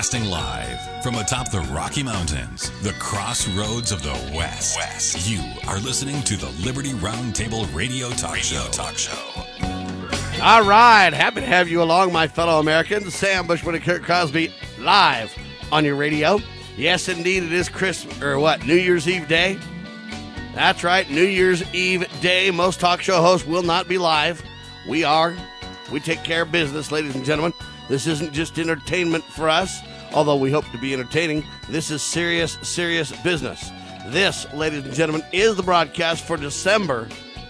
Broadcasting live from atop the Rocky Mountains, the crossroads of the West. You are listening to the Liberty Roundtable Radio Talk Show. All right. Happy to have you along, my fellow Americans. Sam Bushman and Kurt Crosby live on your radio. Yes, indeed, it is New Year's Eve day. That's right, New Year's Eve day. Most talk show hosts will not be live. We are. We take care of business, ladies and gentlemen. This isn't just entertainment for us, although we hope to be entertaining. This is serious, serious business. This, ladies and gentlemen, is the broadcast for December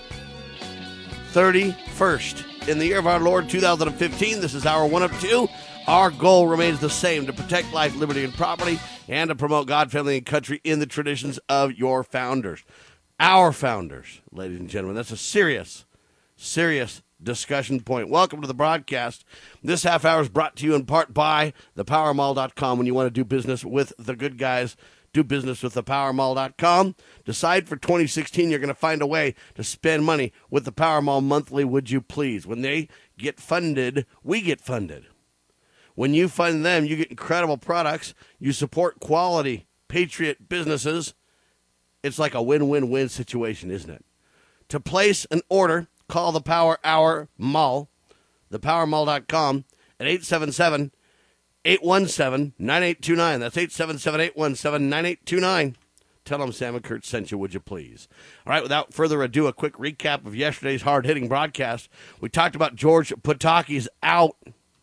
31st. In the year of our Lord, 2015, this is hour 1 of 2. Our goal remains the same, to protect life, liberty, and property, and to promote God, family, and country in the traditions of your founders. Our founders, ladies and gentlemen. That's a serious, serious discussion point. Welcome to the broadcast. This half hour is brought to you in part by thepowermall.com. When you want to do business with the good guys, do business with thepowermall.com. Decide for 2016 you're going to find a way to spend money with the Powermall monthly, would you please? When they get funded, we get funded. When you fund them, you get incredible products. You support quality, patriot businesses. It's like a win-win-win situation, isn't it? To place an order, call the Power Hour Mall, thepowermall.com, at 877-817-9829. That's 877-817-9829. Tell them Sam and Kurt sent you, would you please? All right, without further ado, a quick recap of yesterday's hard-hitting broadcast. We talked about George Pataki's out.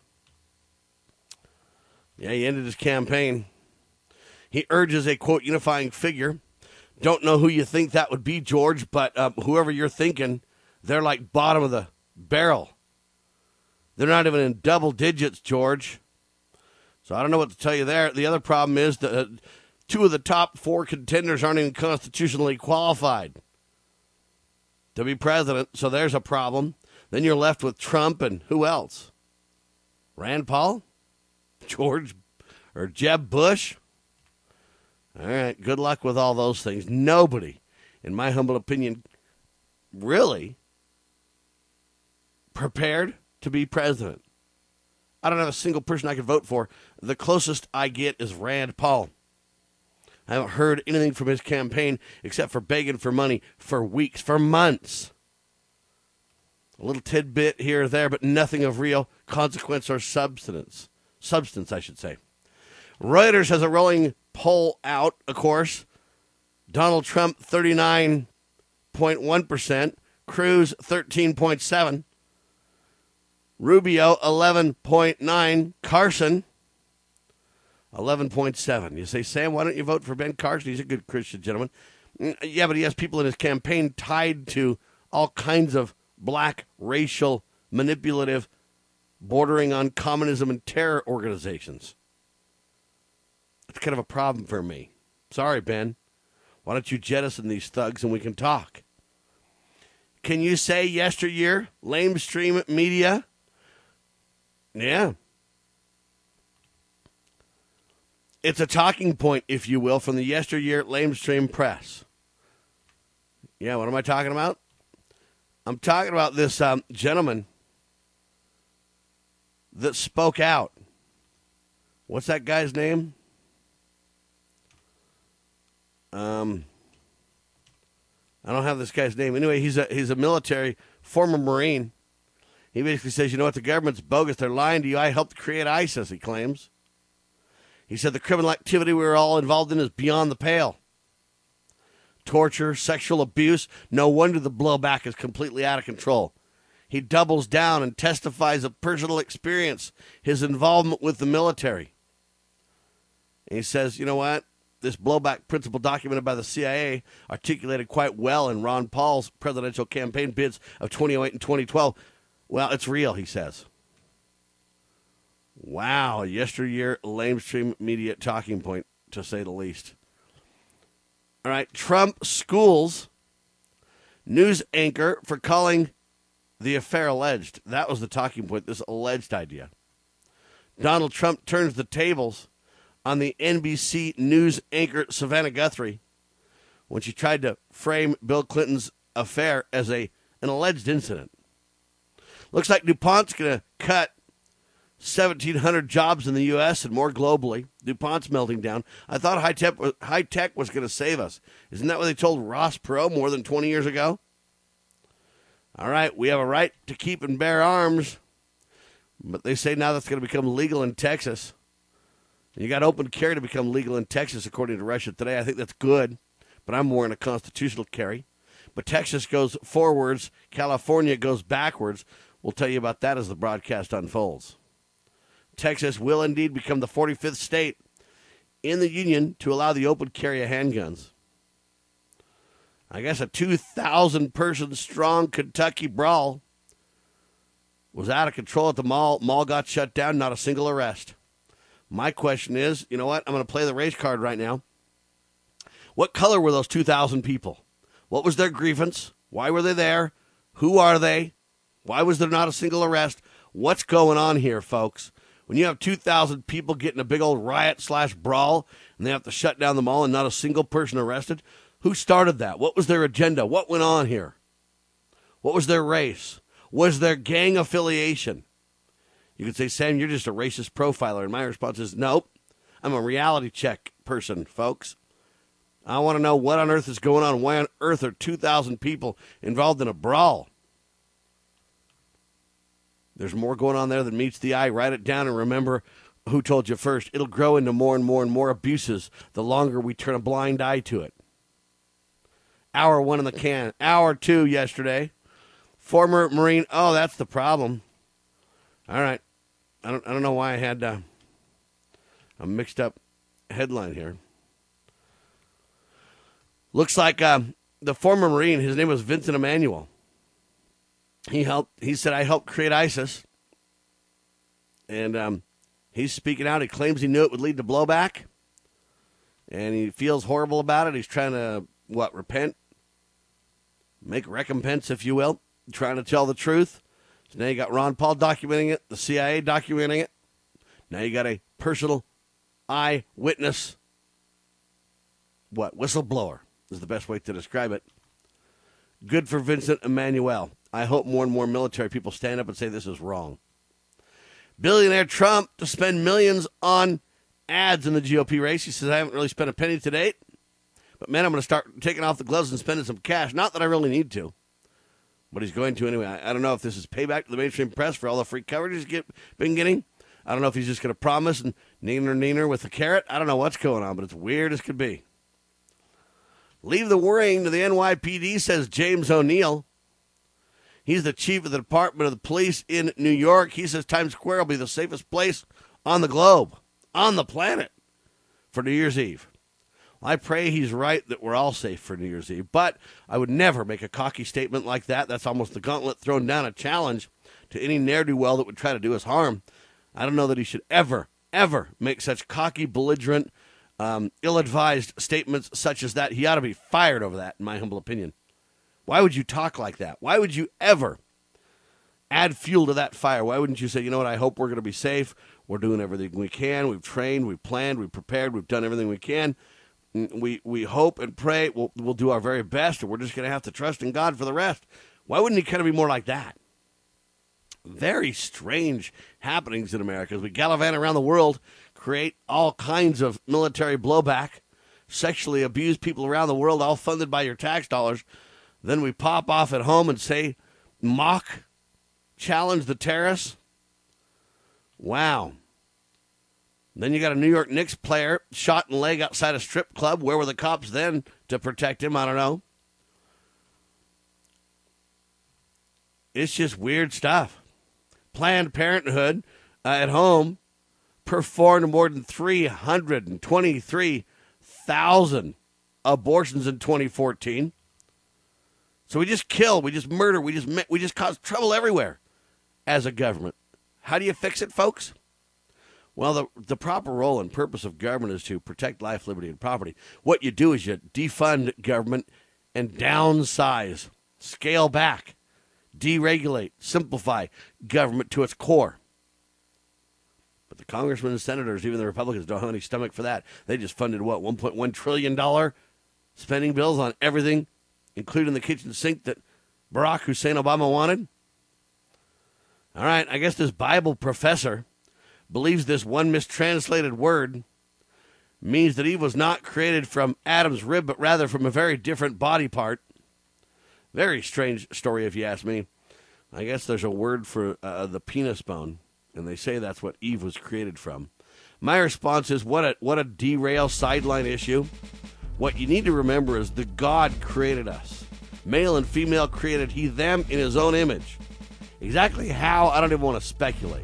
Yeah, he ended his campaign. He urges a, quote, unifying figure. Don't know who you think that would be, George, but whoever you're thinking, they're like bottom of the barrel. They're not even in double digits, George. So I don't know what to tell you there. The other problem is that two of the top 4 contenders aren't even constitutionally qualified to be president, so there's a problem. Then you're left with Trump and who else? Rand Paul? George or Jeb Bush? All right, good luck with all those things. Nobody, in my humble opinion, really prepared to be president. I don't have a single person I could vote for. The closest I get is Rand Paul. I haven't heard anything from his campaign except for begging for money for weeks, for months. A little tidbit here or there, but nothing of real consequence or substance, I should say. Reuters has a rolling poll out, of course. Donald Trump, 39.1%. Cruz, 13.7%. Rubio, 11.9%. Carson, 11.7%. You say, Sam, why don't you vote for Ben Carson? He's a good Christian gentleman. Yeah, but he has people in his campaign tied to all kinds of black, racial, manipulative, bordering on communism and terror organizations. It's kind of a problem for me. Sorry, Ben. Why don't you jettison these thugs and we can talk? Can you say yesteryear, lamestream media? Yeah. It's a talking point, if you will, from the yesteryear lamestream press. Yeah, what am I talking about? I'm talking about this gentleman that spoke out. What's that guy's name? I don't have this guy's name. Anyway, he's a military, former Marine. He basically says, you know what, the government's bogus. They're lying to you. I helped create ISIS, he claims. He said the criminal activity we were all involved in is beyond the pale. Torture, sexual abuse. No wonder the blowback is completely out of control. He doubles down and testifies of personal experience, his involvement with the military. And he says, you know what? This blowback principle documented by the CIA articulated quite well in Ron Paul's presidential campaign bids of 2008 and 2012. Well, it's real, he says. Wow, yesteryear lamestream media talking point, to say the least. All right, Trump schools news anchor for calling the affair alleged. That was the talking point, this alleged idea. Donald Trump turns the tables on the NBC News anchor Savannah Guthrie when she tried to frame Bill Clinton's affair as an alleged incident. Looks like DuPont's going to cut 1,700 jobs in the U.S. and more globally. DuPont's melting down. I thought high tech was going to save us. Isn't that what they told Ross Perot more than 20 years ago? All right, we have a right to keep and bear arms, but they say now that's going to become legal in Texas. And you got open carry to become legal in Texas, according to Russia Today. I think that's good, but I'm more in a constitutional carry. But Texas goes forwards, California goes backwards. We'll tell you about that as the broadcast unfolds. Texas will indeed become the 45th state in the union to allow the open carry of handguns. I guess a 2,000-person strong Kentucky brawl was out of control at the mall. Mall got shut down, not a single arrest. My question is, you know what? I'm going to play the race card right now. What color were those 2,000 people? What was their grievance? Why were they there? Who are they? Why was there not a single arrest? What's going on here, folks? When you have 2,000 people getting a big old riot/brawl and they have to shut down the mall and not a single person arrested, who started that? What was their agenda? What went on here? What was their race? Was there gang affiliation? You could say, Sam, you're just a racist profiler. And my response is, nope, I'm a reality check person, folks. I want to know what on earth is going on. Why on earth are 2,000 people involved in a brawl? There's more going on there than meets the eye. Write it down and remember who told you first. It'll grow into more and more and more abuses the longer we turn a blind eye to it. Hour 1 in the can. Hour 2 yesterday. Former Marine. Oh, that's the problem. All right. I don't know why I had a mixed up headline here. Looks like the former Marine, his name was Vincent Emanuel. He said, I helped create ISIS. And he's speaking out. He claims he knew it would lead to blowback. And he feels horrible about it. He's trying to, repent? Make recompense, if you will. Trying to tell the truth. So now you got Ron Paul documenting it. The CIA documenting it. Now you got a personal eyewitness. Whistleblower is the best way to describe it. Good for Vincent Emanuel. I hope more and more military people stand up and say this is wrong. Billionaire Trump to spend millions on ads in the GOP race. He says, I haven't really spent a penny to date. But, man, I'm going to start taking off the gloves and spending some cash. Not that I really need to. But he's going to anyway. I don't know if this is payback to the mainstream press for all the free coverage he's been getting. I don't know if he's just going to promise and neener with the carrot. I don't know what's going on, but it's weird as could be. Leave the worrying to the NYPD, says James O'Neill. He's the chief of the Department of the Police in New York. He says Times Square will be the safest place on the globe, on the planet, for New Year's Eve. I pray he's right that we're all safe for New Year's Eve, but I would never make a cocky statement like that. That's almost the gauntlet thrown down, a challenge to any ne'er-do-well that would try to do us harm. I don't know that he should ever make such cocky, belligerent, ill-advised statements such as that. He ought to be fired over that, in my humble opinion. Why would you talk like that? Why would you ever add fuel to that fire? Why wouldn't you say, you know what, I hope we're going to be safe. We're doing everything we can. We've trained, we've planned, we've prepared, we've done everything we can. We hope and pray we'll do our very best, and we're just going to have to trust in God for the rest. Why wouldn't he kind of be more like that? Very strange happenings in America as we gallivant around the world, create all kinds of military blowback, sexually abuse people around the world, all funded by your tax dollars. Then we pop off at home and say, challenge the terrorists. Wow. Then you got a New York Knicks player shot in the leg outside a strip club. Where were the cops then to protect him? I don't know. It's just weird stuff. Planned Parenthood at home performed more than 323,000 abortions in 2014. So we just kill, we just murder, we just cause trouble everywhere as a government. How do you fix it, folks? Well, the proper role and purpose of government is to protect life, liberty, and property. What you do is you defund government and downsize, scale back, deregulate, simplify government to its core. But the congressmen and senators, even the Republicans, don't have any stomach for that. They just funded, $1.1 trillion spending bills on everything, including the kitchen sink that Barack Hussein Obama wanted. All right, I guess this Bible professor believes this one mistranslated word means that Eve was not created from Adam's rib, but rather from a very different body part. Very strange story, if you ask me. I guess there's a word for the penis bone, and they say that's what Eve was created from. My response is, what a derail sideline issue. What you need to remember is that God created us. Male and female created he, them in his own image. Exactly how, I don't even want to speculate.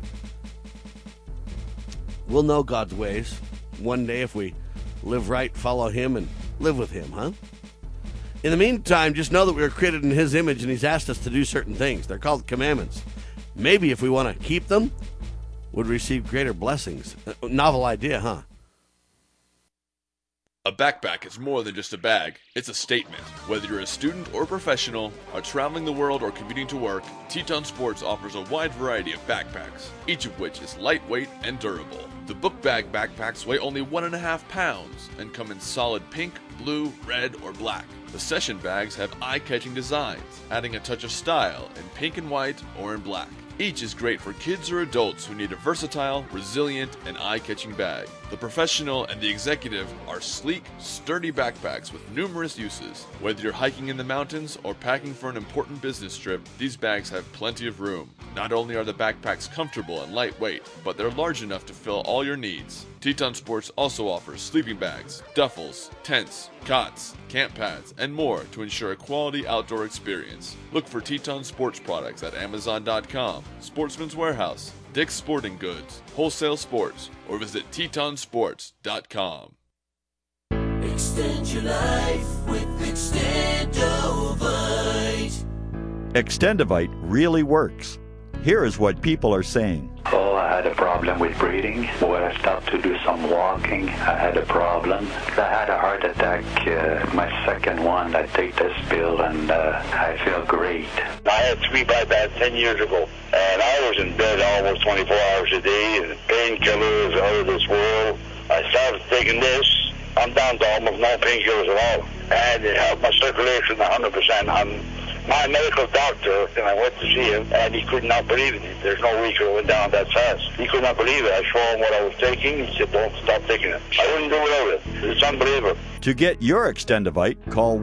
We'll know God's ways one day if we live right, follow him, and live with him, huh? In the meantime, just know that we were created in his image, and he's asked us to do certain things. They're called commandments. Maybe if we want to keep them, would receive greater blessings. Novel idea, huh? A backpack is more than just a bag. It's a statement. Whether you're a student or professional, are traveling the world or commuting to work, Teton Sports offers a wide variety of backpacks, each of which is lightweight and durable. The book bag backpacks weigh only 1.5 pounds and come in solid pink, blue, red, or black. The session bags have eye-catching designs, adding a touch of style in pink and white or in black. Each is great for kids or adults who need a versatile, resilient, and eye-catching bag. The professional and the executive are sleek, sturdy backpacks with numerous uses. Whether you're hiking in the mountains or packing for an important business trip, these bags have plenty of room. Not only are the backpacks comfortable and lightweight, but they're large enough to fill all your needs. Teton Sports also offers sleeping bags, duffels, tents, cots, camp pads, and more to ensure a quality outdoor experience. Look for Teton Sports products at Amazon.com, Sportsman's Warehouse, Dick's Sporting Goods, Wholesale Sports, or visit TetonSports.com. Extend your life with Extendovite. Extendovite really works. Here is what people are saying. Oh, I had a problem with breathing. When I stopped to do some walking, I had a problem. I had a heart attack, my second one. I take this pill and I feel great. I had 3 bypass 10 years ago, and I was in bed almost 24 hours a day, and painkillers out of this world. I started taking this. I'm down to almost no painkillers at all, and it helped my circulation 100%. My medical doctor, and I went to see him, and he could not believe it. There's no way it could have went down that fast. He could not believe it. I showed him what I was taking. He said, don't stop taking it. I wouldn't do without it. It's unbelievable. To get your Extendovite, call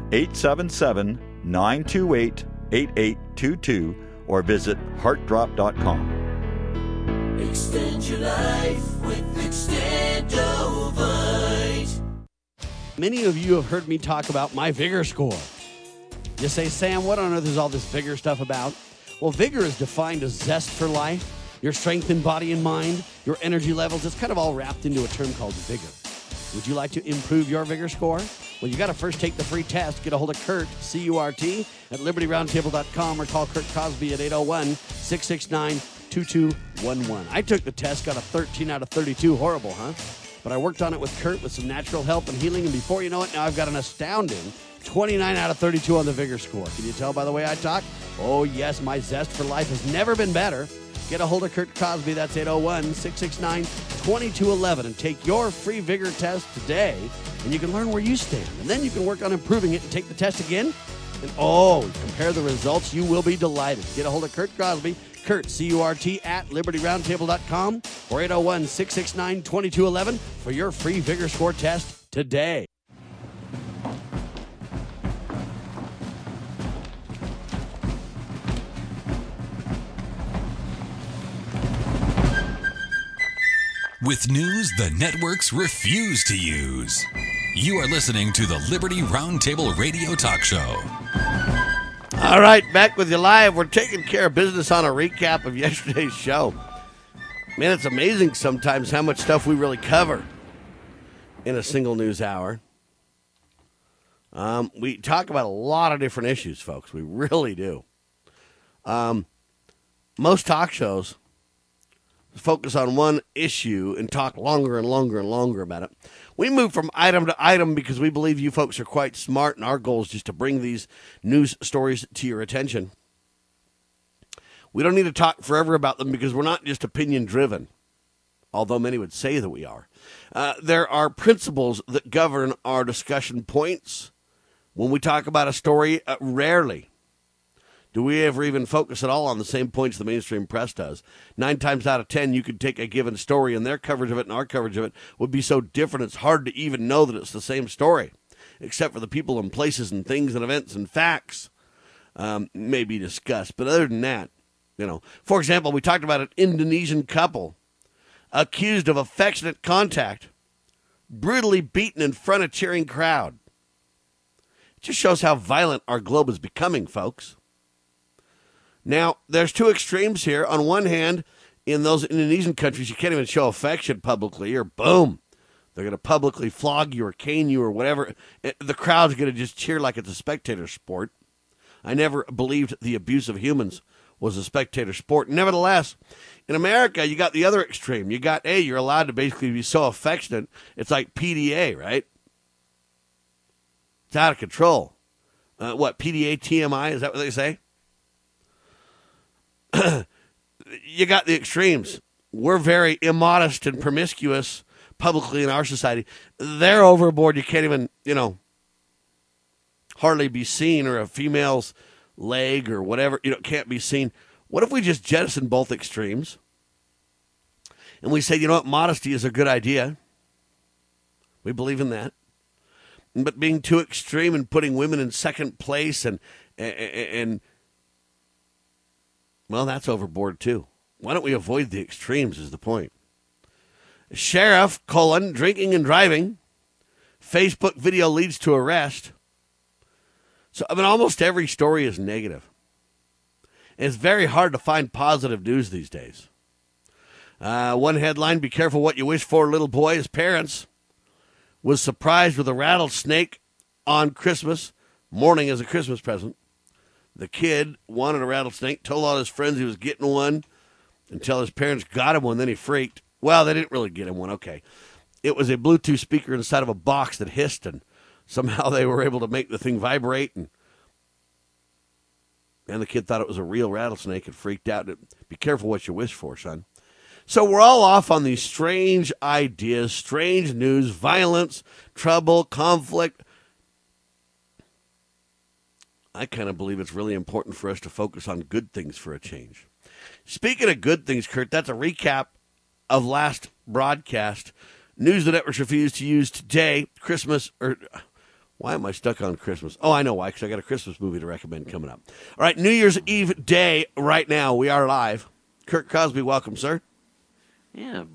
1-877-928-8822 or visit heartdrop.com. Extend your life with Extendovite. Many of you have heard me talk about my Vigor score. You say, Sam, what on earth is all this Vigor stuff about? Well, Vigor is defined as zest for life, your strength in body and mind, your energy levels. It's kind of all wrapped into a term called Vigor. Would you like to improve your Vigor score? Well, you got to first take the free test. Get a hold of Kurt, C-U-R-T, at LibertyRoundtable.com or call Kurt Cosby at 801-669-2211. I took the test, got a 13 out of 32. Horrible, huh? But I worked on it with Kurt with some natural help and healing, and before you know it, now I've got an astounding 29 out of 32 on the Vigor score. Can you tell by the way I talk? Oh, yes, my zest for life has never been better. Get a hold of Kurt Cosby. That's 801-669-2211. And take your free Vigor test today, and you can learn where you stand. And then you can work on improving it and take the test again. And, compare the results. You will be delighted. Get a hold of Kurt Cosby. Kurt, C-U-R-T, at LibertyRoundtable.com or 801-669-2211 for your free Vigor score test today. With news the networks refuse to use. You are listening to the Liberty Roundtable Radio Talk Show. All right, back with you live. We're taking care of business on a recap of yesterday's show. Man, it's amazing sometimes how much stuff we really cover in a single news hour. We talk about a lot of different issues, folks. We really do. Most talk shows focus on one issue and talk longer and longer and longer about it. We move from item to item because we believe you folks are quite smart, and our goal is just to bring these news stories to your attention. We don't need to talk forever about them because we're not just opinion-driven, although many would say that we are. There are principles that govern our discussion points. When we talk about a story, rarely Do we ever even focus at all on the same points the mainstream press does? 9 times out of 10, you could take a given story, and their coverage of it and our coverage of it would be so different it's hard to even know that it's the same story, except for the people and places and things and events and facts may be discussed. But other than that, for example, we talked about an Indonesian couple accused of affectionate contact, brutally beaten in front of a cheering crowd. It just shows how violent our globe is becoming, folks. Now, there's two extremes here. On one hand, in those Indonesian countries, you can't even show affection publicly, or boom, they're going to publicly flog you or cane you or whatever. The crowd's going to just cheer like it's a spectator sport. I never believed the abuse of humans was a spectator sport. Nevertheless, in America, you got the other extreme. You got, you're allowed to basically be so affectionate, it's like PDA, right? It's out of control. PDA, TMI, is that what they say? You got the extremes. We're very immodest and promiscuous publicly in our society. They're overboard. You can't even, hardly be seen, or a female's leg or whatever, can't be seen. What if we just jettison both extremes and we say, modesty is a good idea. We believe in that. But being too extreme and putting women in second place and well, that's overboard, too. Why don't we avoid the extremes is the point. Sheriff, drinking and driving. Facebook video leads to arrest. So, almost every story is negative. And it's very hard to find positive news these days. One headline, be careful what you wish for. Little boy, his parents, was surprised with a rattlesnake on Christmas morning as a Christmas present. The kid wanted a rattlesnake, told all his friends he was getting one until his parents got him one, then he freaked. Well, they didn't really get him one, okay. It was a Bluetooth speaker inside of a box that hissed, and somehow they were able to make the thing vibrate, and the kid thought it was a real rattlesnake and freaked out. Be careful what you wish for, son. So we're all off on these strange ideas, strange news, violence, trouble, conflict. I kind of believe it's really important for us to focus on good things for a change. Speaking of good things, Kurt, that's a recap of last broadcast. News the networks refused to use today, why am I stuck on Christmas? Oh, I know why, because I got a Christmas movie to recommend coming up. All right, New Year's Eve day right now. We are live. Kurt Cosby, welcome, sir. Yeah,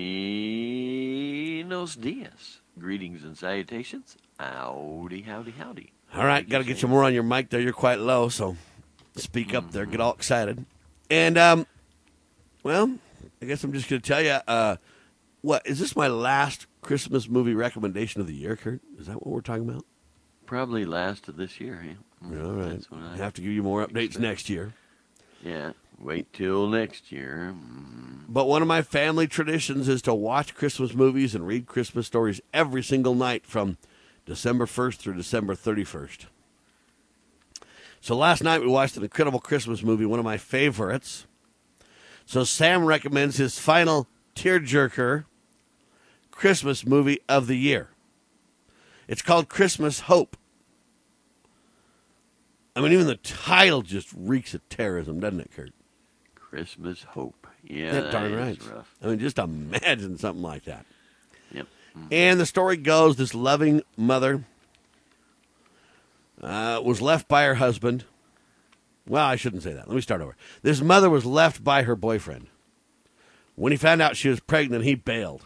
buenos dias. Greetings and salutations. Howdy, howdy, howdy. All right, got to get you more on your mic there. You're quite low, so speak up there. Get all excited. And, I guess I'm just going to tell you, is this my last Christmas movie recommendation of the year, Kurt? Is that what we're talking about? Probably last of this year, yeah. All right. I have to give you more updates next year. Yeah, wait till next year. But one of my family traditions is to watch Christmas movies and read Christmas stories every single night from December 1st through December 31st. So last night we watched an incredible Christmas movie, one of my favorites. So Sam recommends his final tearjerker Christmas movie of the year. It's called Christmas Hope. Even the title just reeks of terrorism, doesn't it, Kurt? Christmas Hope. Yeah, that's darn right. Rough. Just imagine something like that. Yep. And the story goes, this loving mother was left by her husband. Well, I shouldn't say that. Let me start over. This mother was left by her boyfriend. When he found out she was pregnant, he bailed.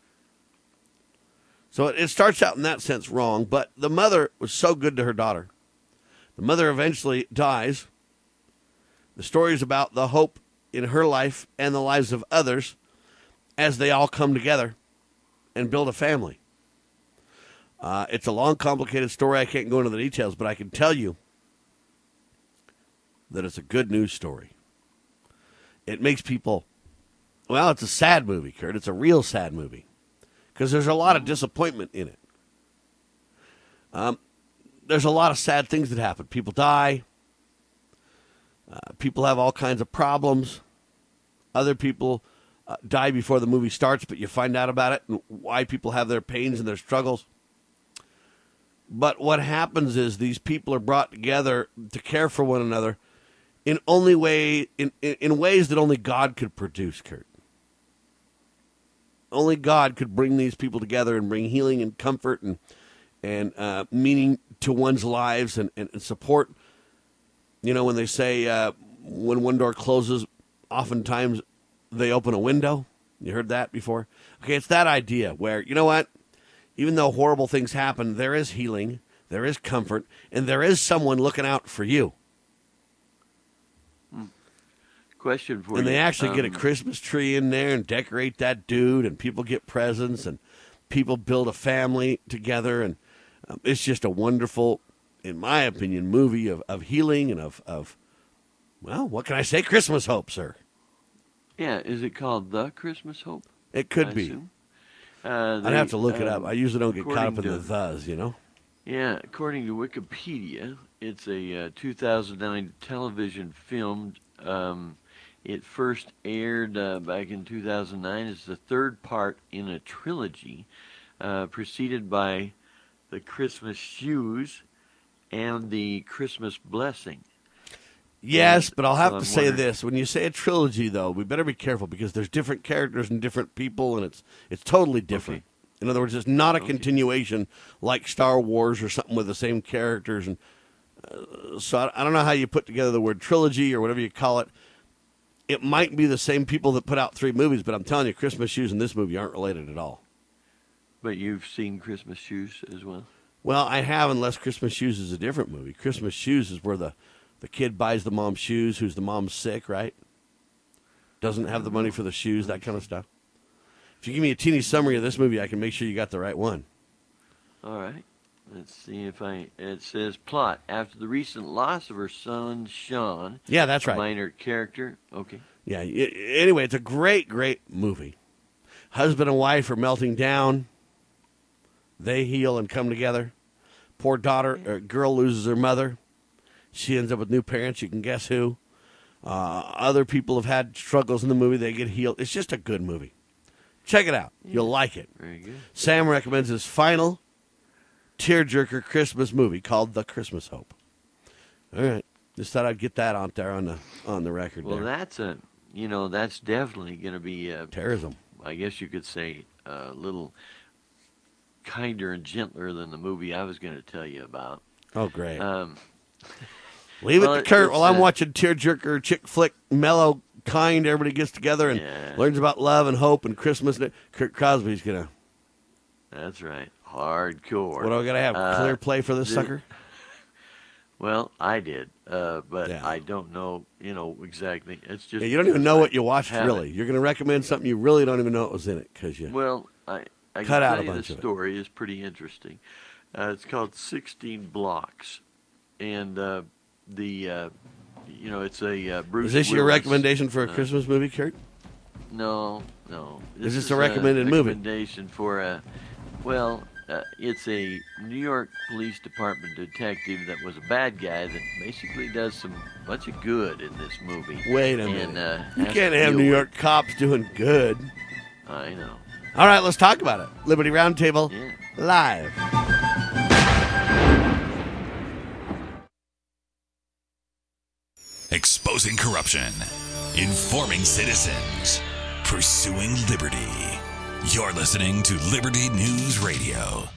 So it starts out in that sense wrong, but the mother was so good to her daughter. The mother eventually dies. The story is about the hope in her life and the lives of others as they all come together and build a family. It's a long, complicated story. I can't go into the details, but I can tell you that it's a good news story. It makes people, it's a sad movie, Kurt. It's a real sad movie because there's a lot of disappointment in it. There's a lot of sad things that happen. People die. People have all kinds of problems. Other people die before the movie starts, but you find out about it and why people have their pains and their struggles. But what happens is these people are brought together to care for one another in ways that only God could produce, Kurt. Only God could bring these people together and bring healing and comfort and meaning to one's lives and support. You know, when they say when one door closes, oftentimes they open a window. You heard that before? Okay, it's that idea where, you know what? Even though horrible things happen, there is healing, there is comfort, and there is someone looking out for you. Question for you. And they actually get a Christmas tree in there and decorate that dude, and people get presents, and people build a family together, and it's just a wonderful, in my opinion, movie of healing and of, well, what can I say? Christmas hope, sir. Yeah, is it called The Christmas Hope? It could be. I'd have to look it up. I usually don't get caught up in the thes, you know? Yeah, according to Wikipedia, it's a 2009 television film. It first aired back in 2009 as the third part in a trilogy, preceded by The Christmas Shoes and The Christmas Blessing. Yes, but I'll have to say this. When you say a trilogy, though, we better be careful because there's different characters and different people, and it's totally different. Okay. In other words, it's not a continuation like Star Wars or something with the same characters. And so I don't know how you put together the word trilogy or whatever you call it. It might be the same people that put out 3 movies, but I'm telling you, Christmas Shoes and this movie aren't related at all. But you've seen Christmas Shoes as well? Well, I have, unless Christmas Shoes is a different movie. Christmas Shoes is where the kid buys the mom's shoes, who's the mom's sick, right? Doesn't have the money for the shoes, that kind of stuff. If you give me a teeny summary of this movie, I can make sure you got the right one. All right. Let's see if it says plot. After the recent loss of her son, Sean. Yeah, that's right. A minor character. Okay. Yeah. Anyway, it's a great, great movie. Husband and wife are melting down. They heal and come together. Poor girl loses her mother. She ends up with new parents. You can guess who. Other people have had struggles in the movie. They get healed. It's just a good movie. Check it out. Yeah. You'll like it. Very good. Sam recommends his final tearjerker Christmas movie called The Christmas Hope. All right. Just thought I'd get that out there on the record. Well, there. that's definitely going to be terrorism. I guess you could say a little kinder and gentler than the movie I was going to tell you about. Oh, great. Leave it to Kurt while I'm watching tearjerker, chick flick, mellow, kind. Everybody gets together and learns about love and hope and Christmas. Kurt Crosby's going to. That's right. Hardcore. What do I got to have? Clear play for this sucker? Well, I did, but I don't know, exactly. It's just you don't even know what you watched, really. You're going to recommend something you really don't even know what was in it because you. Well, I cut out tell a you bunch the of it. story is pretty interesting. It's called 16 Blocks, and it's a Bruce. Is this your recommendation for a Christmas movie, Kurt? No. Is this a recommended movie? Recommendation for it's a New York Police Department detective that was a bad guy that basically does bunch of good in this movie. Wait a minute. You can't have New York cops doing good. I know. All right, let's talk about it. Liberty Roundtable live. Exposing corruption, informing citizens, pursuing liberty. You're listening to Liberty News Radio.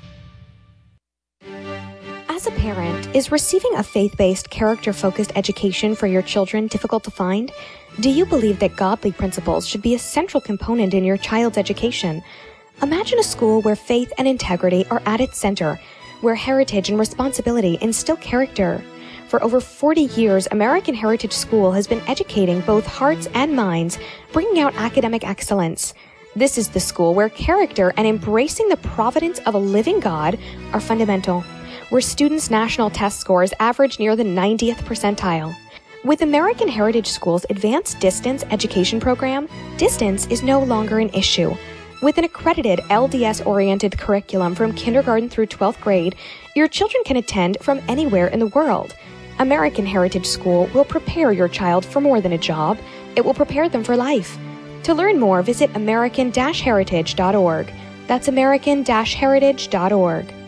As a parent, is receiving a faith-based, character-focused education for your children difficult to find? Do you believe that godly principles should be a central component in your child's education? Imagine a school where faith and integrity are at its center, where heritage and responsibility instill character. For over 40 years, American Heritage School has been educating both hearts and minds, bringing out academic excellence. This is the school where character and embracing the providence of a living God are fundamental, where students' national test scores average near the 90th percentile. With American Heritage School's Advanced Distance Education Program, distance is no longer an issue. With an accredited LDS-oriented curriculum from kindergarten through 12th grade, your children can attend from anywhere in the world. American Heritage School will prepare your child for more than a job. It will prepare them for life. To learn more, visit American-Heritage.org. That's American-Heritage.org.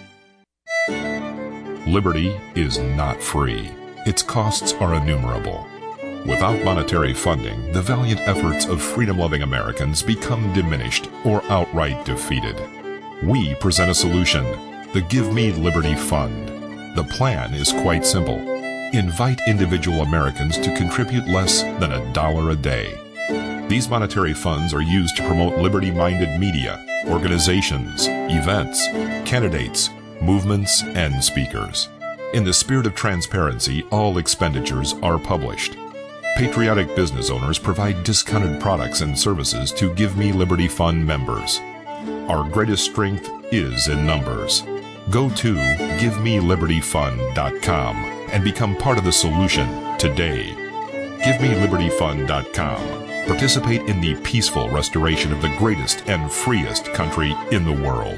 Liberty is not free. Its costs are innumerable. Without monetary funding, the valiant efforts of freedom-loving Americans become diminished or outright defeated. We present a solution, the Give Me Liberty Fund. The plan is quite simple. Invite individual Americans to contribute less than $1 a day. These monetary funds are used to promote liberty-minded media, organizations, events, candidates, movements, and speakers. In the spirit of transparency, all expenditures are published. Patriotic business owners provide discounted products and services to Give Me Liberty Fund members. Our greatest strength is in numbers. Go to GiveMeLibertyFund.com and become part of the solution today. GiveMeLibertyFund.com. Participate in the peaceful restoration of the greatest and freest country in the world.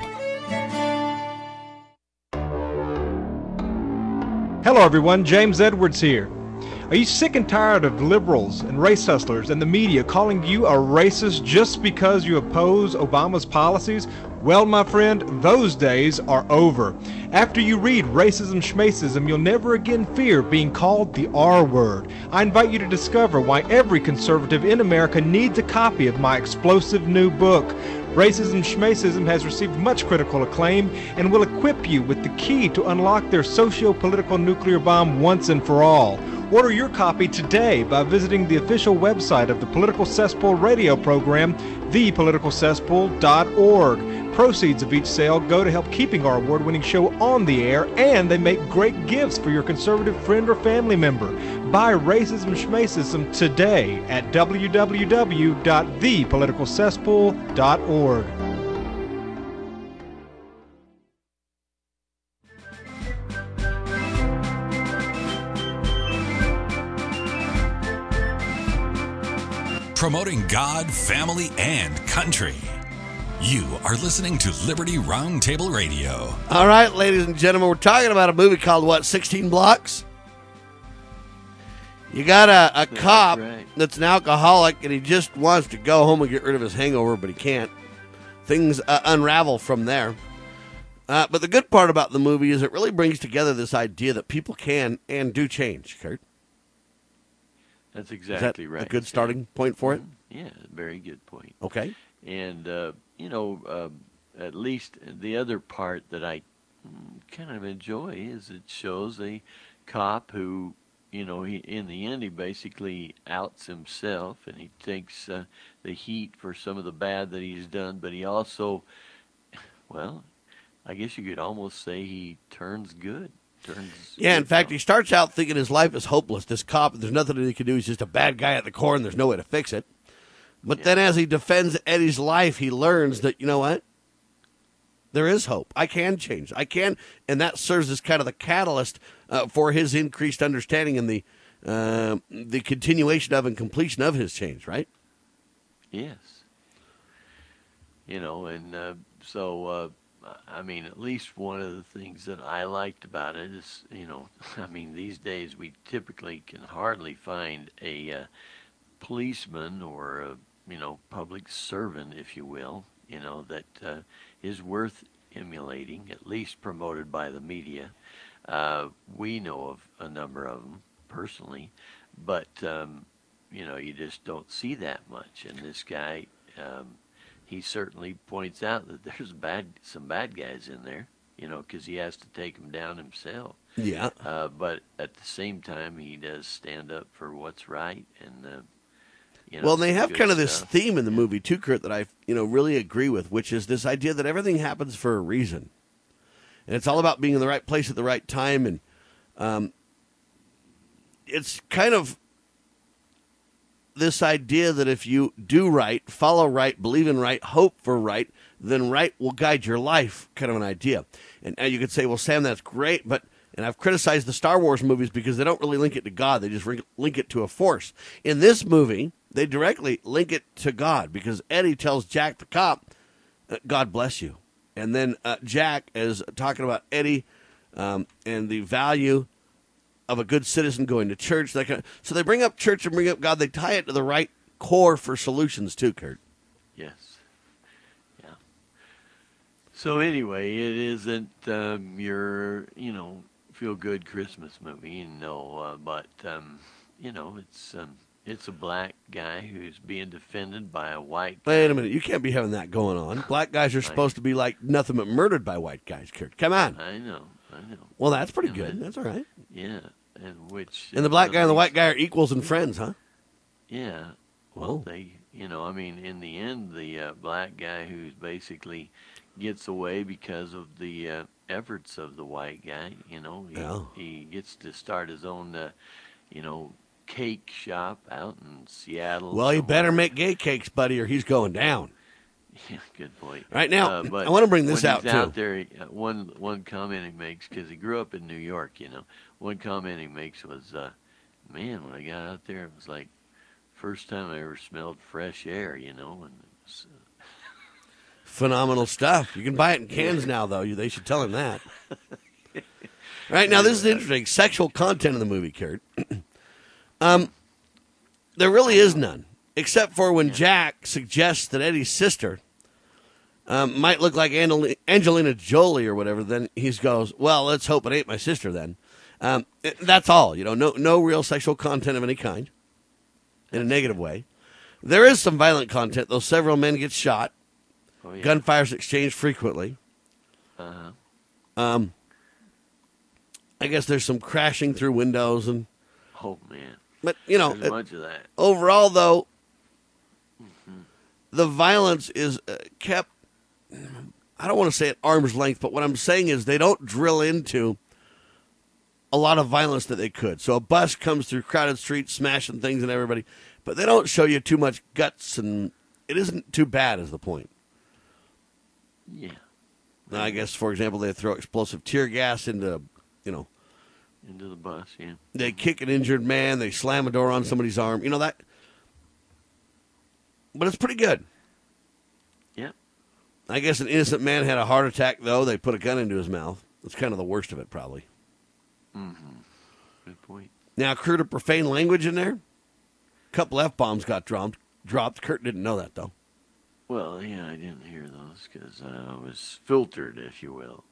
Hello everyone, James Edwards here. Are you sick and tired of liberals and race hustlers and the media calling you a racist just because you oppose Obama's policies? Well, my friend, those days are over. After you read Racism Schmacism, you'll never again fear being called the R word. I invite you to discover why every conservative in America needs a copy of my explosive new book. Racism Schmacism has received much critical acclaim and will equip you with the key to unlock their socio-political nuclear bomb once and for all. Order your copy today by visiting the official website of the Political Cesspool radio program, thepoliticalcesspool.org. Proceeds of each sale go to help keeping our award-winning show on the air, and they make great gifts for your conservative friend or family member. Buy Racism Schmacism today at www.thepoliticalcesspool.org. Promoting God, family, and country. You are listening to Liberty Roundtable Radio. All right, ladies and gentlemen, we're talking about a movie called, what, 16 Blocks? You got a cop that's an alcoholic, and he just wants to go home and get rid of his hangover, but he can't. Things unravel from there. But the good part about the movie is it really brings together this idea that people can and do change, Kurt. That's exactly right. A good starting point for it? Yeah, very good point. Okay. And, at least the other part that I kind of enjoy is it shows a cop who, he in the end, he basically outs himself and he takes the heat for some of the bad that he's done, but he also, well, I guess you could almost say he turns good. Yeah, in fact, he starts out thinking his life is hopeless. This cop, there's nothing that he can do. He's just a bad guy at the core, and there's no way to fix it. But then as he defends Eddie's life, he learns that, you know what? There is hope. I can change. I can. And that serves as kind of the catalyst for his increased understanding and the continuation of and completion of his change, right? Yes. At least one of the things that I liked about it is, these days we typically can hardly find a policeman or a, public servant, if you will, that is worth emulating, at least promoted by the media. We know of a number of them personally, but, you just don't see that much. And this guy, he certainly points out that there's some bad guys in there, because he has to take them down himself. Yeah. But at the same time, he does stand up for what's right. And, well, they have kind of this theme in the movie, too, Kurt, that I, really agree with, which is this idea that everything happens for a reason. And it's all about being in the right place at the right time. And it's kind of this idea that if you do right, follow right, believe in right, hope for right, then right will guide your life, kind of an idea. And you could say, well, Sam, that's great, and I've criticized the Star Wars movies because they don't really link it to God. They just link it to a force. In this movie, they directly link it to God because Eddie tells Jack the cop, God bless you. And then Jack is talking about Eddie and the value of a good citizen going to church. That kind of, so they bring up church and bring up God. They tie it to the right core for solutions too, Kurt. Yes. Yeah. So anyway, it isn't your, feel-good Christmas movie, but it's a black guy who's being defended by a white guy. Wait a minute. You can't be having that going on. Black guys are supposed to be like nothing but murdered by white guys, Kurt. Come on. I know. Well, that's pretty good. That's all right. Yeah, and the black guy and the white guy are equals and friends, huh? Yeah. Well, they, in the end, the black guy who basically gets away because of the efforts of the white guy, he gets to start his own, cake shop out in Seattle. Well, he better make gay cakes, buddy, or he's going down. Yeah, good point. Right now, but I want to bring this out, too. out there, one comment he makes, because he grew up in New York, one comment he makes was, man, when I got out there, it was like first time I ever smelled fresh air, and it was... Phenomenal stuff. You can buy it in cans now, though. They should tell him that. Right now, this is interesting. Sexual content in the movie, Kurt. There really is none, except for when Jack suggests that Eddie's sister might look like Angelina Jolie or whatever. Then he goes, "Well, let's hope it ain't my sister." Then that's all. No real sexual content of any kind, in a negative way. There is some violent content, though. Several men get shot. Oh, yeah. Gunfire's exchanged frequently. I guess there's some crashing through windows and. Oh man! But there's much of that. Overall, though, the violence is kept. I don't want to say at arm's length, but what I'm saying is they don't drill into a lot of violence that they could. So a bus comes through crowded streets, smashing things and everybody, but they don't show you too much guts, and it isn't too bad. Is the point? Yeah. Now, I guess, for example, they throw explosive tear gas into the bus, yeah. They kick an injured man. They slam a door on somebody's arm. That. But it's pretty good. Yeah. I guess an innocent man had a heart attack, though. They put a gun into his mouth. That's kind of the worst of it, probably. Mm-hmm. Good point. Now, crude or profane language in there. A couple F-bombs got dropped. Kurt didn't know that, though. Well, yeah, I didn't hear those because I was filtered, if you will,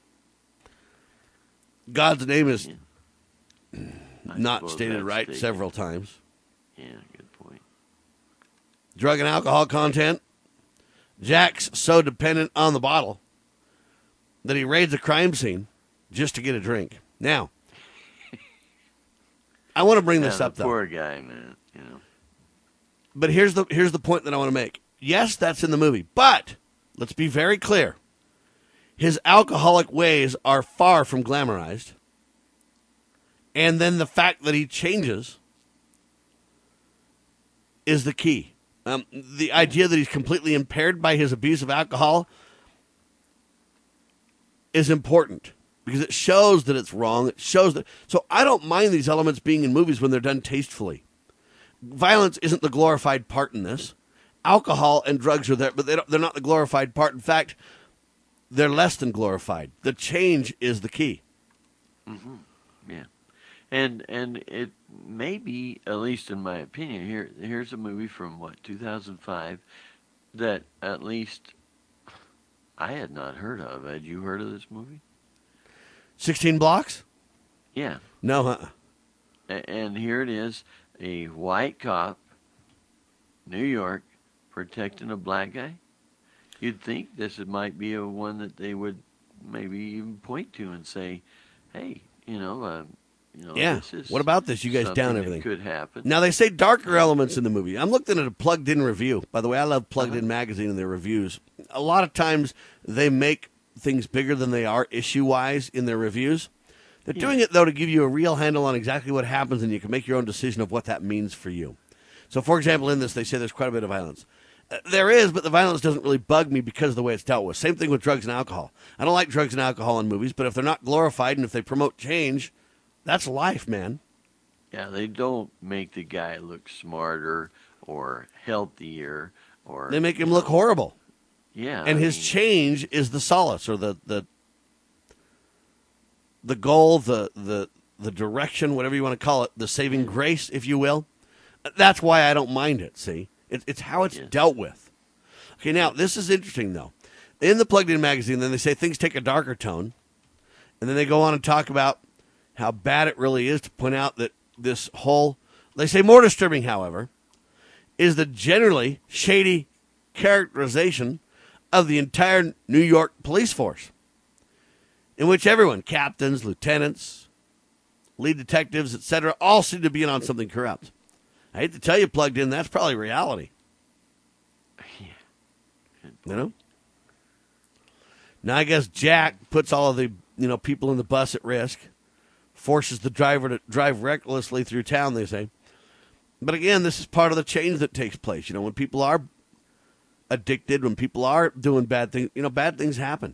God's name is not stated right several times. Yeah, good point. Drug and alcohol content. Jack's so dependent on the bottle that he raids a crime scene just to get a drink. Now, I want to bring this up, though. Poor guy, man, But here's the point that I want to make. Yes, that's in the movie, but let's be very clear. His alcoholic ways are far from glamorized. And then the fact that he changes is the key. The idea that he's completely impaired by his abuse of alcohol is important because it shows that it's wrong. It shows that. So I don't mind these elements being in movies when they're done tastefully. Violence isn't the glorified part in this. Alcohol and drugs are there, but they're not the glorified part. In fact, they're less than glorified. The change is the key. Mm-hmm. Yeah. And it may be, at least in my opinion, here's a movie from, 2005, that at least I had not heard of. Had you heard of this movie? 16 Blocks? Yeah. No, And here it is, a white cop, New York, protecting a black guy. You'd think this might be one that they would maybe even point to and say, hey, yeah. this is what about this? You guys down everything. Could happen. Now, they say darker elements in the movie. I'm looking at a plugged-in review. By the way, I love Plugged-In Magazine and their reviews. A lot of times they make things bigger than they are issue-wise in their reviews. They're doing it, though, to give you a real handle on exactly what happens, and you can make your own decision of what that means for you. So, for example, in this, they say there's quite a bit of violence. There is, but the violence doesn't really bug me because of the way it's dealt with. Same thing with drugs and alcohol. I don't like drugs and alcohol in movies, but if they're not glorified and if they promote change, that's life, man. Yeah, they don't make the guy look smarter or healthier or... They make him look horrible. Yeah. And his change is the solace or the goal, the direction, whatever you want to call it, the saving grace, if you will. That's why I don't mind it, see? It's how it's dealt with. Okay, now, this is interesting, though. In the Plugged-In Magazine, then they say things take a darker tone, and then they go on and talk about how bad it really is to point out that this whole They say more disturbing, however, is the generally shady characterization of the entire New York police force, in which everyone, captains, lieutenants, lead detectives, etc., all seem to be in on something corrupt. I hate to tell you, Plugged In, that's probably reality. You know? Now, I guess Jack puts all of the people in the bus at risk, forces the driver to drive recklessly through town, they say. But again, this is part of the change that takes place. You know, when people are addicted, when people are doing bad things, bad things happen.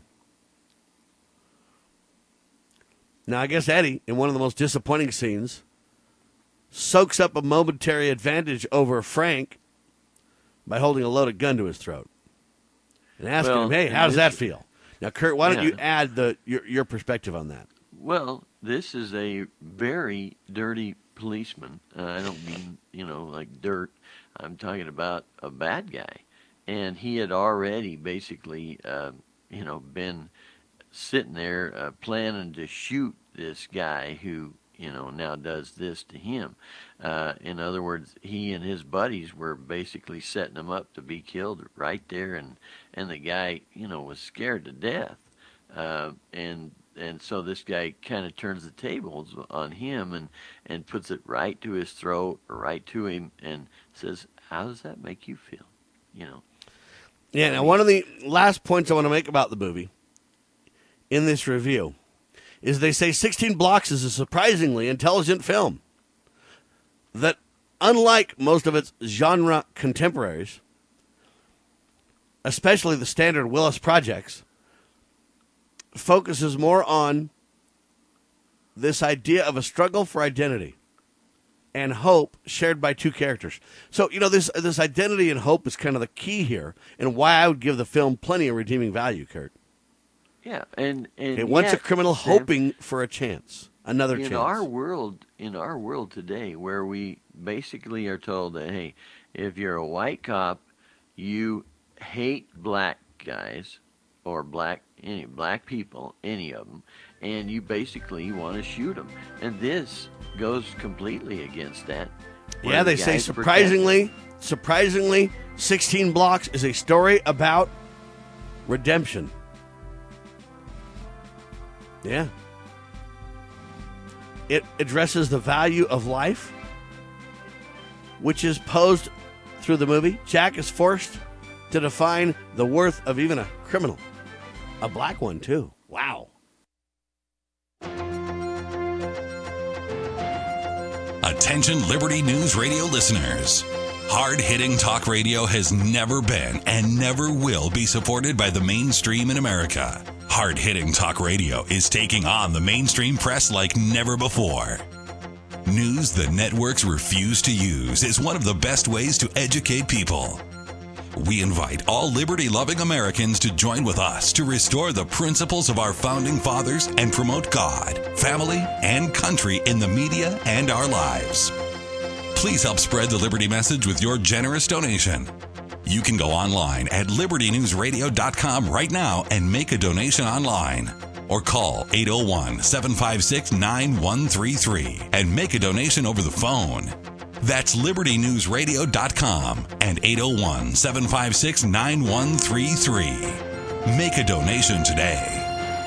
Now, I guess Eddie, in one of the most disappointing scenes, soaks up a momentary advantage over Frank by holding a loaded gun to his throat and asking him, hey, how does that feel? Now, Kurt, why don't you add your perspective on that? Well, this is a very dirty policeman. I don't mean, like dirt. I'm talking about a bad guy. And he had already basically, been sitting there planning to shoot this guy who, now does this to him. In other words, he and his buddies were basically setting him up to be killed right there, and the guy, was scared to death. And so this guy kind of turns the tables on him and puts it right to his throat or right to him and says, how does that make you feel? Yeah, now one of the last points I want to make about the movie in this review is they say 16 Blocks is a surprisingly intelligent film that, unlike most of its genre contemporaries, especially the standard Willis projects, focuses more on this idea of a struggle for identity and hope shared by two characters. So, this identity and hope is kind of the key here, and why I would give the film plenty of redeeming value, Kurt. Yeah, and it wants a criminal hoping for a chance, another chance. In our world today, where we basically are told that, hey, if you're a white cop, you hate black guys or black people, any of them, and you basically want to shoot them. And this goes completely against that. Yeah, they say surprisingly, 16 Blocks is a story about redemption. Yeah. It addresses the value of life, which is posed through the movie. Jack is forced to define the worth of even a criminal. A black one, too. Wow. Attention Liberty News Radio listeners. Hard-hitting talk radio has never been and never will be supported by the mainstream in America. Hard-hitting talk radio is taking on the mainstream press like never before. News the networks refuse to use is one of the best ways to educate people. We invite all liberty-loving Americans to join with us to restore the principles of our founding fathers and promote God, family, and country in the media and our lives. Please help spread the Liberty message with your generous donation. You can go online at libertynewsradio.com right now and make a donation online. Or call 801-756-9133 and make a donation over the phone. That's libertynewsradio.com and 801-756-9133. Make a donation today.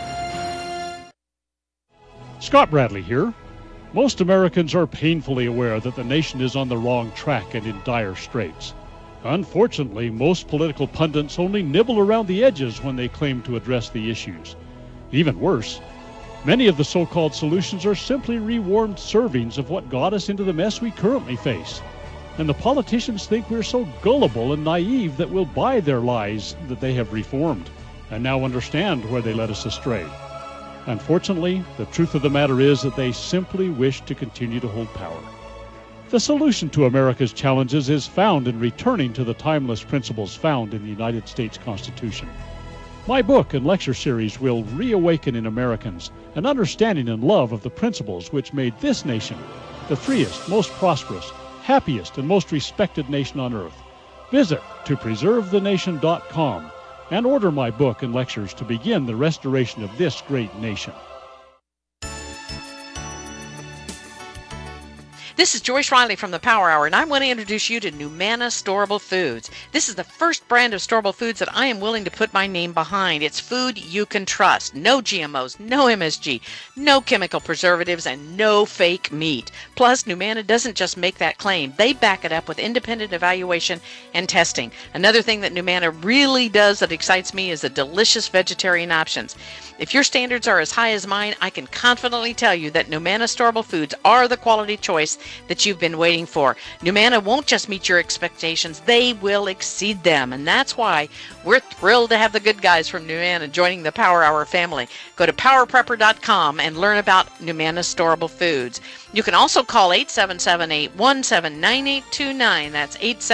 Scott Bradley here. Most Americans are painfully aware that the nation is on the wrong track and in dire straits. Unfortunately, most political pundits only nibble around the edges when they claim to address the issues. Even worse, many of the so-called solutions are simply rewarmed servings of what got us into the mess we currently face. And the politicians think we're so gullible and naive that we'll buy their lies that they have reformed and now understand where they led us astray. Unfortunately, the truth of the matter is that they simply wish to continue to hold power. The solution to America's challenges is found in returning to the timeless principles found in the United States Constitution. My book and lecture series will reawaken in Americans an understanding and love of the principles which made this nation the freest, most prosperous, happiest, and most respected nation on earth. Visit topreservethenation.com and order my book and lectures to begin the restoration of this great nation. This is Joyce Riley from the Power Hour, and I want to introduce you to Numana Storable Foods. This is the first brand of storable foods that I am willing to put my name behind. It's food you can trust. No GMOs, no MSG, no chemical preservatives, and no fake meat. Plus, Numana doesn't just make that claim. They back it up with independent evaluation and testing. Another thing that Numana really does that excites me is the delicious vegetarian options. If your standards are as high as mine, I can confidently tell you that Numana Storable Foods are the quality choice that you've been waiting for. Numana won't just meet your expectations, they will exceed them. And that's why we're thrilled to have the good guys from Numana joining the Power Hour family. Go to powerprepper.com and learn about Numana Storable Foods. You can also call 877-817-9829. That's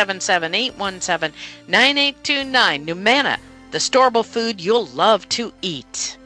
877-817-9829. Numana, the storable food you'll love to eat.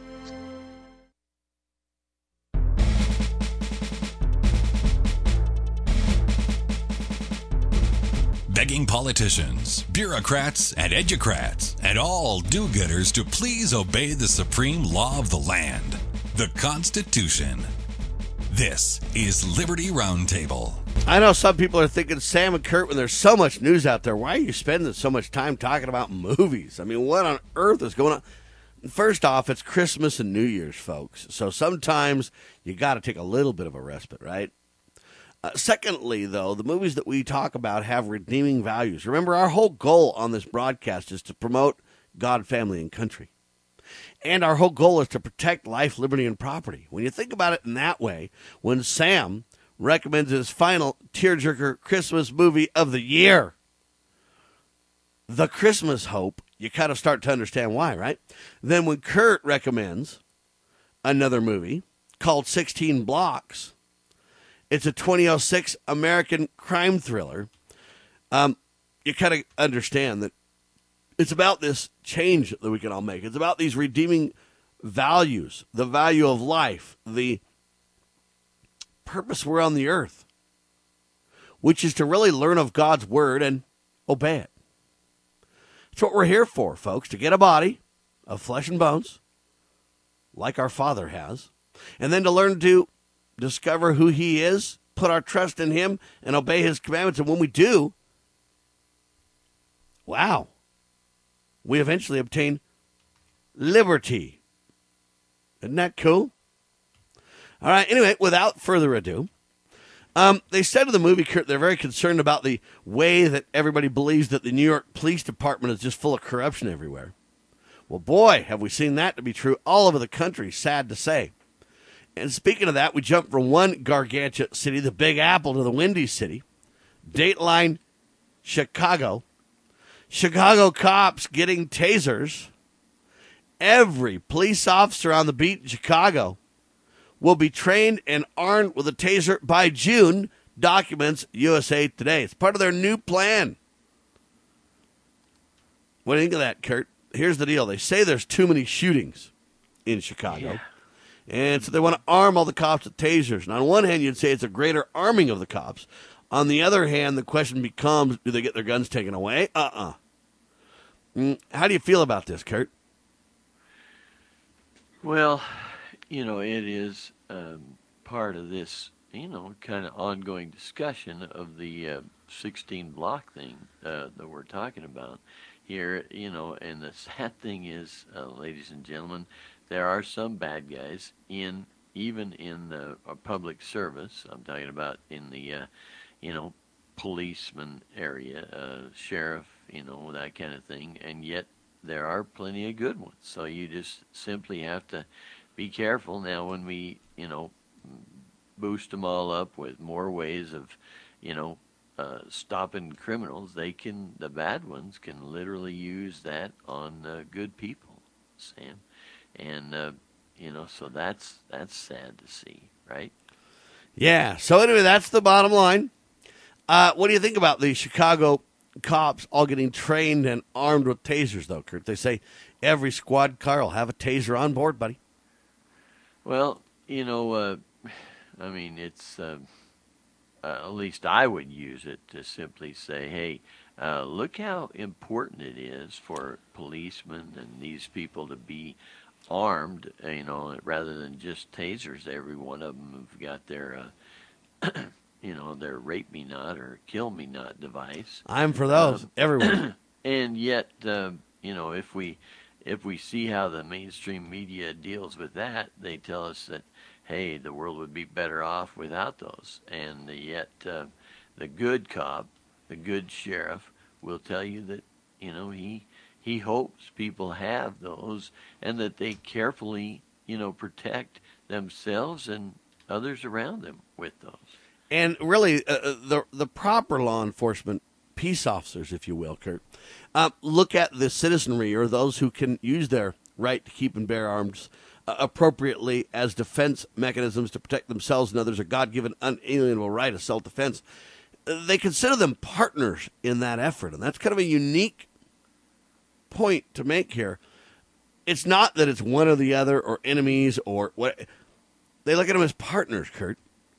Begging politicians, bureaucrats, and educrats, and all do-gooders to please obey the supreme law of the land, the Constitution. This is Liberty Roundtable. I know some people are thinking, Sam and Kurt, when there's so much news out there, why are you spending so much time talking about movies? I mean, what on earth is going on? First off, it's Christmas and New Year's, folks. So sometimes you got to take a little bit of a respite, right? Secondly, though, the movies that we talk about have redeeming values. Remember, our whole goal on this broadcast is to promote God, family, and country. And our whole goal is to protect life, liberty, and property. When you think about it in that way, when Sam recommends his final tearjerker Christmas movie of the year, The Christmas Hope, you kind of start to understand why, right? Then when Kurt recommends another movie called 16 Blocks, it's a 2006 American crime thriller. You kind of understand that it's about this change that we can all make. It's about these redeeming values, the value of life, the purpose we're on the earth, which is to really learn of God's word and obey it. That's what we're here for, folks, to get a body of flesh and bones, like our Father has, and then to learn to discover who he is, put our trust in him, and obey his commandments. And when we do, wow, we eventually obtain liberty. Isn't that cool? All right, anyway, without further ado, they said in the movie, Kurt, they're very concerned about the way that everybody believes that the New York Police Department is just full of corruption everywhere. Well, boy, have we seen that to be true all over the country, sad to say. And speaking of that, we jump from one gargantuan city, the Big Apple, to the Windy City. Dateline, Chicago. Chicago cops getting tasers. Every police officer on the beat in Chicago will be trained and armed with a taser by June, documents USA Today. It's part of their new plan. What do you think of that, Kurt? Here's the deal. They say there's too many shootings in Chicago. Yeah. And so they want to arm all the cops with tasers. And on one hand, you'd say it's a greater arming of the cops. On the other hand, the question becomes, do they get their guns taken away? How do you feel about this, Kurt? Well, it is part of this, kind of ongoing discussion of the 16 block thing that we're talking about here, and the sad thing is, ladies and gentlemen, there are some bad guys even in the public service. I'm talking about in the, policeman area, sheriff, that kind of thing. And yet there are plenty of good ones. So you just simply have to be careful. Now, when we, boost them all up with more ways of, stopping criminals, the bad ones can literally use that on good people, Sam. And, so that's sad to see, right? Yeah. So anyway, that's the bottom line. What do you think about the Chicago cops all getting trained and armed with tasers, though, Kurt? They say every squad car will have a taser on board, buddy. Well, it's, at least I would use it to simply say, hey, look how important it is for policemen and these people to be armed, rather than just tasers. Every one of them have got their their rape me not or kill me not device. I'm for those, everyone. And yet, if we see how the mainstream media deals with that, they tell us that, hey, the world would be better off without those. And yet, the good cop, the good sheriff, will tell you that, he hopes people have those and that they carefully, protect themselves and others around them with those. And really, the proper law enforcement peace officers, if you will, Kurt, look at the citizenry or those who can use their right to keep and bear arms appropriately as defense mechanisms to protect themselves and others, a God-given unalienable right of self-defense. They consider them partners in that effort, and that's kind of a unique point to make here. It's not that it's one or the other or enemies or what. They look at them as partners, Kurt.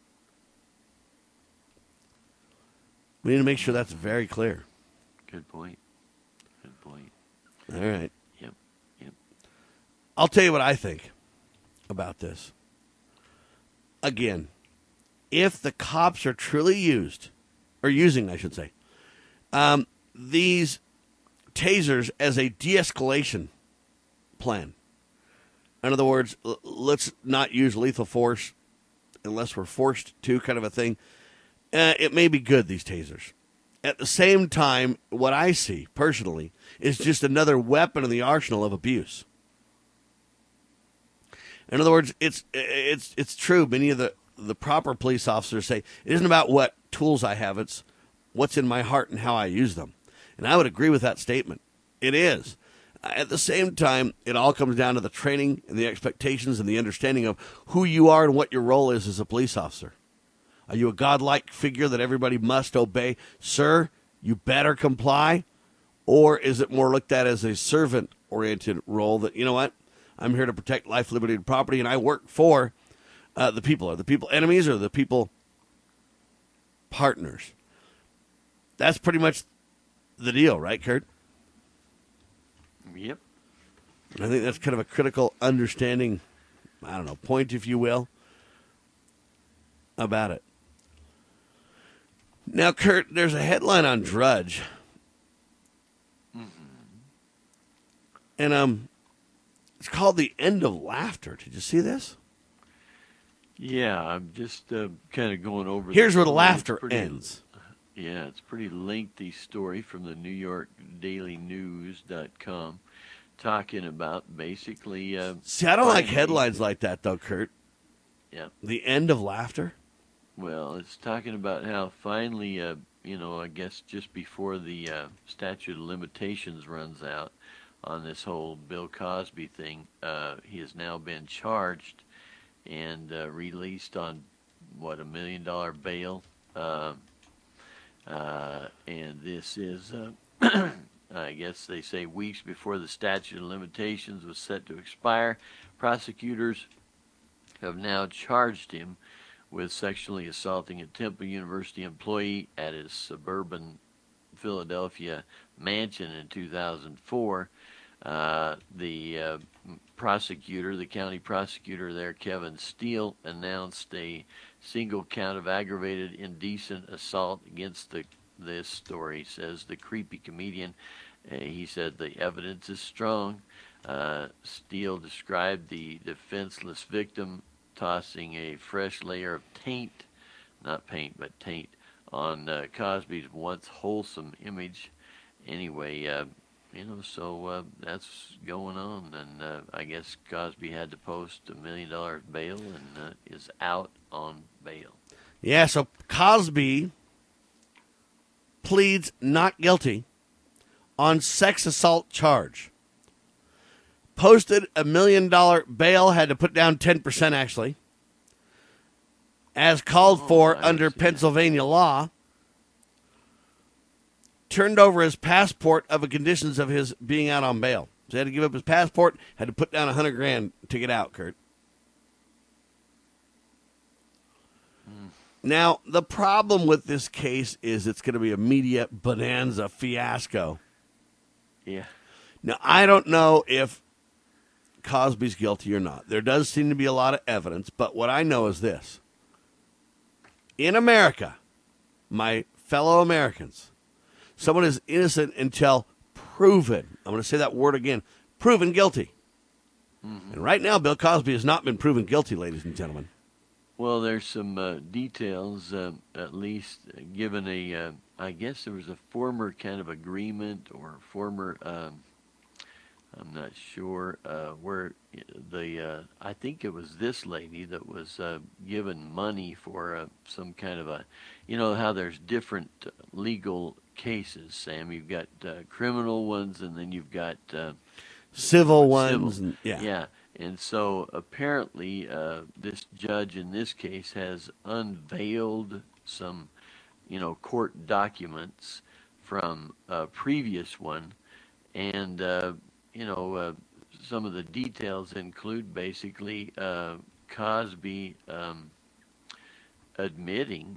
We need to make sure that's very clear. Good point. Good point. All right. Yep. I'll tell you what I think about this. Again, if the cops are truly using, I should say, these tasers as a de-escalation plan. In other words, let's not use lethal force unless we're forced to, kind of a thing. It may be good, these tasers. At the same time, what I see, personally, is just another weapon in the arsenal of abuse. In other words, it's true. Many of the proper police officers say, it isn't about what tools I have, it's what's in my heart and how I use them. And I would agree with that statement. It is. At the same time, it all comes down to the training and the expectations and the understanding of who you are and what your role is as a police officer. Are you a godlike figure that everybody must obey? Sir, you better comply? Or is it more looked at as a servant-oriented role that, you know what, I'm here to protect life, liberty, and property, and I work for the people. Are the people enemies or the people partners? That's pretty much the deal, right, Kurt? Yep. I think that's kind of a critical understanding, point, if you will, about it. Now, Kurt, there's a headline on Drudge. Mm-hmm. And it's called The End of Laughter. Did you see this? Yeah, I'm just kind of going over. Here's where the laughter ends. Yeah, it's a pretty lengthy story from the New York Daily News.com talking about basically... See, I don't like headlines like that, though, Kurt. Yeah. The End of Laughter? Well, it's talking about how finally, I guess just before the statute of limitations runs out on this whole Bill Cosby thing, he has now been charged and released on, $1 million bail. And this is, I guess they say weeks before the statute of limitations was set to expire. Prosecutors have now charged him with sexually assaulting a Temple University employee at his suburban Philadelphia mansion in 2004. The prosecutor, the county prosecutor there, Kevin Steele, announced a single count of aggravated indecent assault against this story, says the creepy comedian. He said the evidence is strong. Steele described the defenseless victim tossing a fresh layer of taint, not paint, but taint, on Cosby's once wholesome image. Anyway, so that's going on, and I guess Cosby had to post $1 million bail and is out on bail. Yeah, so Cosby pleads not guilty on sex assault charge. Posted $1 million bail, had to put down 10% actually, as called for under Pennsylvania law. Turned over his passport of the conditions of his being out on bail. So he had to give up his passport, had to put down $100,000 to get out, Kurt. Now, the problem with this case is it's going to be a media bonanza fiasco. Yeah. Now, I don't know if Cosby's guilty or not. There does seem to be a lot of evidence, but what I know is this. in America, my fellow Americans, someone is innocent until proven, I'm going to say that word again, proven guilty. Mm-hmm. And right now, Bill Cosby has not been proven guilty, ladies and gentlemen. Well, there's some details, at least given I guess there was a former kind of agreement or former, I'm not sure, where I think it was this lady that was given money for some kind of how there's different legal cases, Sam. You've got criminal ones, and then you've got civil ones. Yeah. And so apparently this judge in this case has unveiled some, court documents from a previous one. And, some of the details include basically Cosby admitting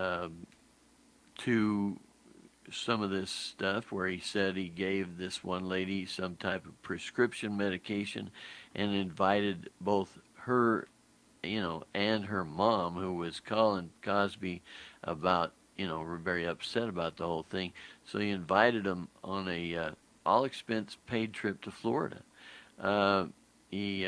to some of this stuff where he said he gave this one lady some type of prescription medication and invited both her, and her mom, who was calling Cosby about, were very upset about the whole thing. So he invited them on a all expense paid trip to Florida. He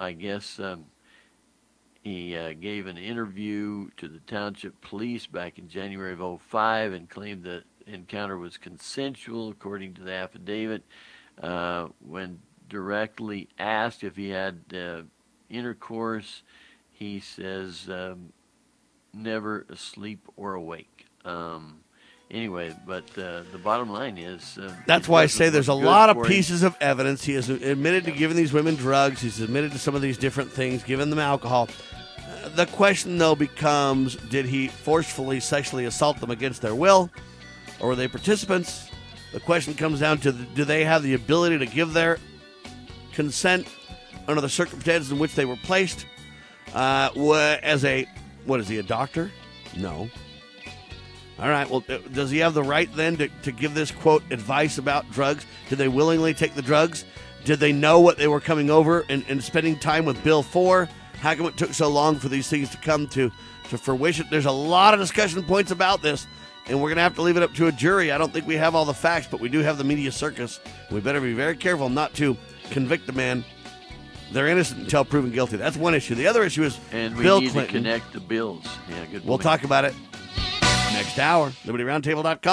gave an interview to the township police back in January of 2005 and claimed the encounter was consensual, according to the affidavit. When directly asked if he had intercourse, he says never asleep or awake. Anyway, but the bottom line is... that's why I say there's a lot of pieces of evidence. He has admitted to giving these women drugs. He's admitted to some of these different things, giving them alcohol. The question, though, becomes, did he forcefully sexually assault them against their will? Or were they participants? The question comes down to, do they have the ability to give their consent under the circumstances in which they were placed? As a, what is he, a doctor? No. All right, well, does he have the right then to give this, quote, advice about drugs? Did they willingly take the drugs? Did they know what they were coming over and spending time with Bill for? How come it took so long for these things to come to fruition? There's a lot of discussion points about this, and we're going to have to leave it up to a jury. I don't think we have all the facts, but we do have the media circus. We better be very careful not to convict the man. They're innocent until proven guilty. That's one issue. The other issue is Bill Clinton. And we need to connect the bills. Yeah, good point. We'll talk about it next hour. LibertyRoundtable.com.